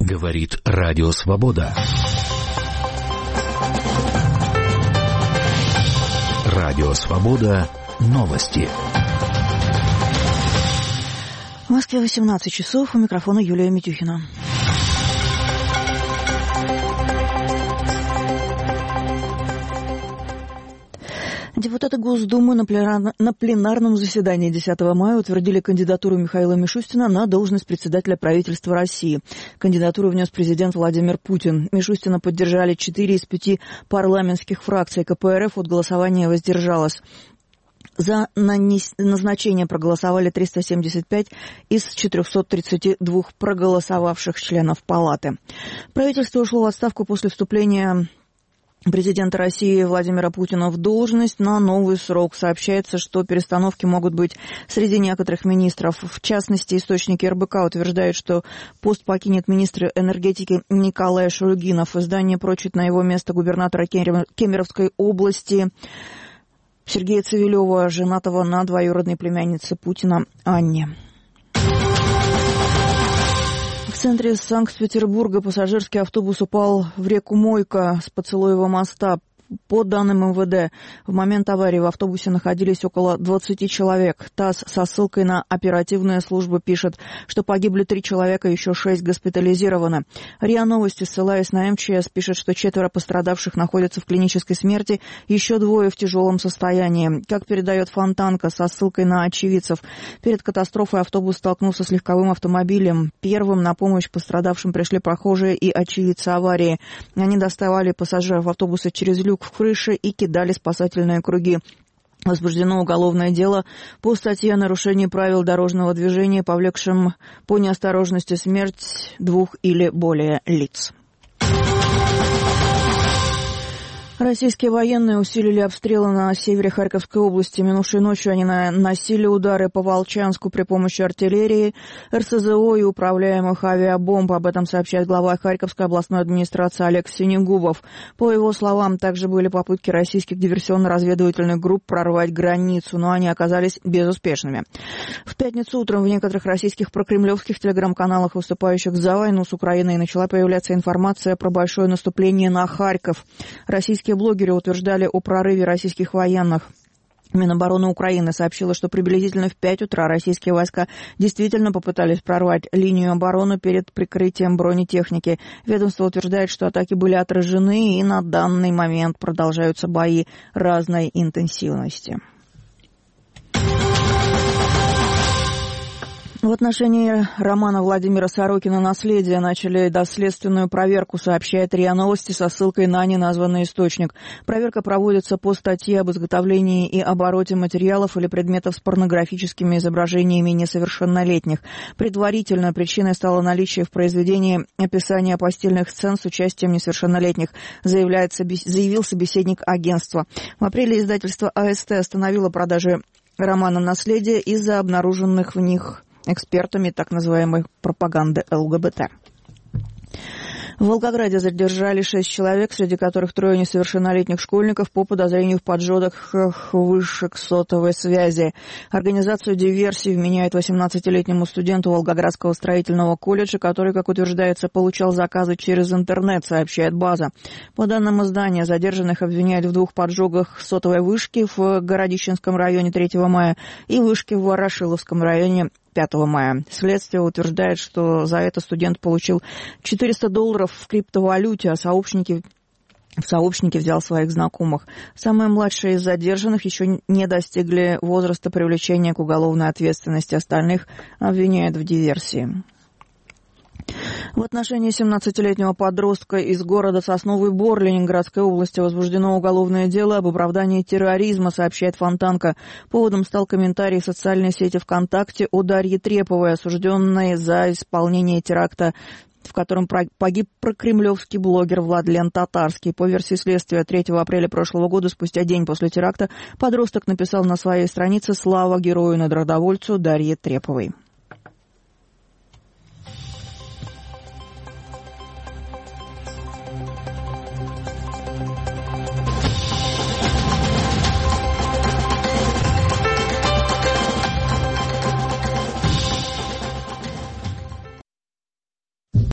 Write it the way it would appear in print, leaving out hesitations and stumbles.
Говорит Радио Свобода. Радио Свобода. Новости. В Москве 18 часов. У микрофона Юлия Митюхина. Депутаты Госдумы на пленарном заседании 10 мая утвердили кандидатуру Михаила Мишустина на должность председателя правительства России. Кандидатуру внес президент Владимир Путин. Мишустина поддержали 4 из 5 парламентских фракций. КПРФ от голосования воздержалась. За назначение проголосовали 375 из 432 проголосовавших членов Палаты. Правительство ушло в отставку после вступления президента России Владимира Путина в должность на новый срок. Сообщается, что перестановки могут быть среди некоторых министров. В частности, источники РБК утверждают, что пост покинет министр энергетики Николай Шульгинов. Издание прочит на его место губернатора Кемеровской области Сергея Цивилева, женатого на двоюродной племяннице Путина Анне. В центре Санкт-Петербурга пассажирский автобус упал в реку Мойка с Поцелуева моста. По данным МВД, в момент аварии в автобусе находились около 20 человек. ТАСС со ссылкой на оперативные службы пишет, что погибли 3 человека, еще 6 госпитализированы. РИА Новости, ссылаясь на МЧС, пишет, что 4 пострадавших находятся в клинической смерти, еще 2 в тяжелом состоянии. Как передает Фонтанка со ссылкой на очевидцев, перед катастрофой автобус столкнулся с легковым автомобилем. Первым на помощь пострадавшим пришли прохожие и очевидцы аварии. Они доставали пассажиров автобуса через люк в крыше и кидали спасательные круги. Возбуждено уголовное дело по статье о нарушении правил дорожного движения, повлекшем по неосторожности смерть 2 или более лиц. Российские военные усилили обстрелы на севере Харьковской области. Минувшей ночью они наносили удары по Волчанску при помощи артиллерии, РСЗО и управляемых авиабомб. Об этом сообщает глава Харьковской областной администрации Олег Синегубов. По его словам, также были попытки российских диверсионно-разведывательных групп прорвать границу, но они оказались безуспешными. В пятницу утром в некоторых российских прокремлевских телеграм-каналах, выступающих за войну с Украиной, начала появляться информация про большое наступление на Харьков. Российские блогеры утверждали о прорыве российских военных. Минобороны Украины сообщила, что приблизительно в 5 утра российские войска действительно попытались прорвать линию обороны перед прикрытием бронетехники. Ведомство утверждает, что атаки были отражены и на данный момент продолжаются бои разной интенсивности. В отношении романа Владимира Сорокина «Наследие» начали доследственную проверку, сообщает РИА Новости со ссылкой на неназванный источник. Проверка проводится по статье об изготовлении и обороте материалов или предметов с порнографическими изображениями несовершеннолетних. Предварительной причиной стало наличие в произведении описания постельных сцен с участием несовершеннолетних, заявил собеседник агентства. В апреле издательство АСТ остановило продажи романа «Наследие» из-за обнаруженных в них экспертами так называемой пропаганды ЛГБТ. В Волгограде задержали 6 человек, среди которых 3 несовершеннолетних школьников по подозрению в поджогах вышек сотовой связи. Организацию диверсии вменяют 18-летнему студенту Волгоградского строительного колледжа, который, как утверждается, получал заказы через интернет, сообщает «База». По данным издания, задержанных обвиняют в 2 поджогах сотовой вышки в Городищенском районе 3 мая и вышки в Ворошиловском районе 5 мая. Следствие утверждает, что за это студент получил $400 в криптовалюте, а в сообщники взял своих знакомых. Самые младшие из задержанных еще не достигли возраста привлечения к уголовной ответственности. Остальных обвиняют в диверсии. В отношении 17-летнего подростка из города Сосновый Бор Ленинградской области возбуждено уголовное дело об оправдании терроризма, сообщает Фонтанка. Поводом стал комментарий в социальной сети ВКонтакте о Дарье Треповой, осужденной за исполнение теракта, в котором погиб прокремлевский блогер Владлен Татарский. По версии следствия, 3 апреля прошлого года, спустя день после теракта, подросток написал на своей странице «Слава герою народовольцу Дарье Треповой».